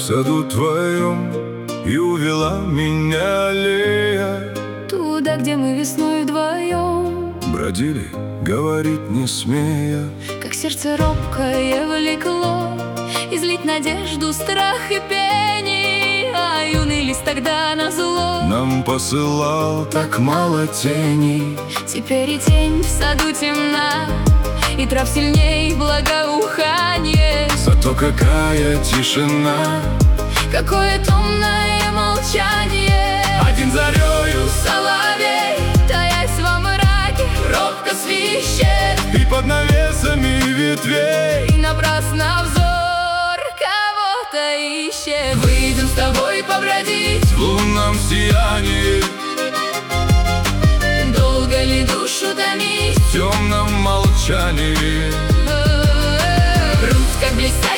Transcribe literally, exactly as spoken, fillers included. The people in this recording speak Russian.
саду твоем, и увела меня аллея. Туда, где мы весной вдвоем Бродили, говорить не смея, как сердце робкое влекло излить надежду, страх и пение. А юный лист тогда назло нам посылал так мало теней. Теперь и тень в саду темна, и трав сильней благоухание. Зато какая тишина, какое томное молчание. один зарею Соловей, таясь во мраке, робко свищет, и под навесами ветвей и напрасно взор кого-то ищет. Выйдем с тобой побродить в лунном сиянии, долго ли душу томить в темном молчании. Русь, как блестящий